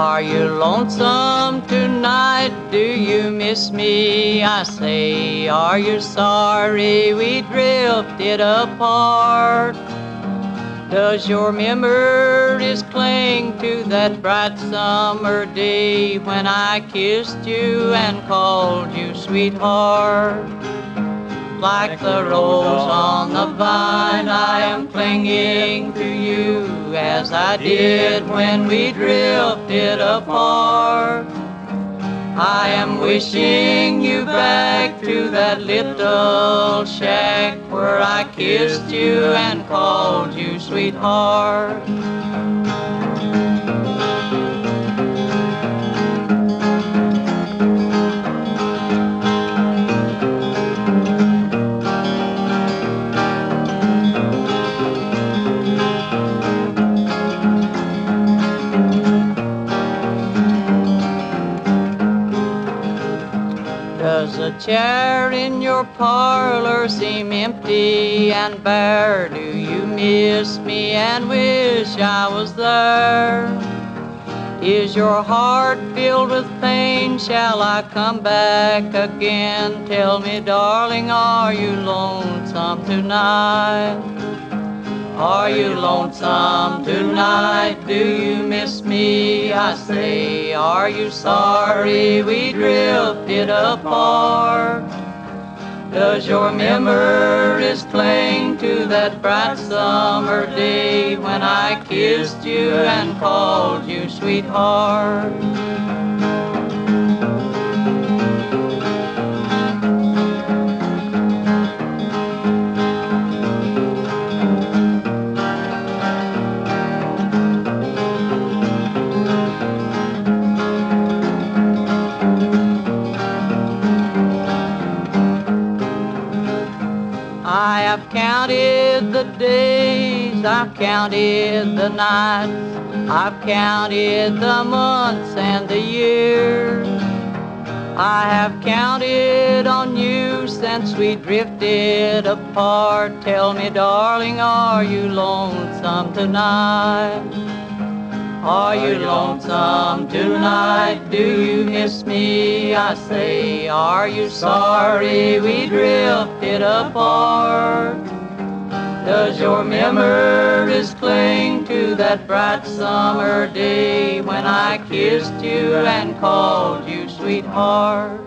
Are you lonesome tonight? Do you miss me? I say, are you sorry we drifted apart? Does your memories cling to that bright summer day when I kissed you and called you sweetheart? Like the rose on the vine, I am clinging to you as I did when we drifted apart. I am wishing you back to that little shack where I kissed you and called you sweetheart. Does the chair in your parlor seem empty and bare? Do you miss me and wish I was there? Is your heart filled with pain? Shall I come back again? Tell me, darling, are you lonesome tonight? Are you lonesome tonight? Do you miss me? I say, are you sorry we drifted apart? Does your memories cling to that bright summer day when I kissed you and called you sweetheart? I have counted the days, I've counted the nights, I've counted the months and the years. I have counted on you since we drifted apart. Tell me, darling, are you lonesome tonight? Are you lonesome tonight? Do you miss me? I say, are you sorry we drifted apart? Does your memories cling to that bright summer day when I kissed you and called you sweetheart?